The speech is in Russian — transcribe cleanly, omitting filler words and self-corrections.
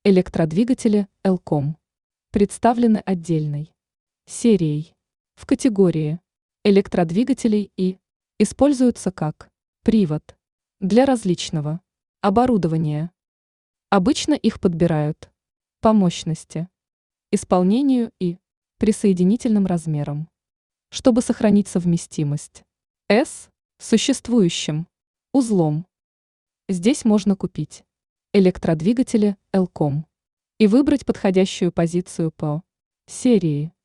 Электродвигатели Elcom представлены отдельной серией в категории электродвигателей и используются как привод для различного оборудования. Обычно их подбирают по мощности, исполнению и присоединительным размерам, чтобы сохранить совместимость с существующим узлом. Здесь можно купить электродвигатели Elcom и выбрать подходящую позицию по серии.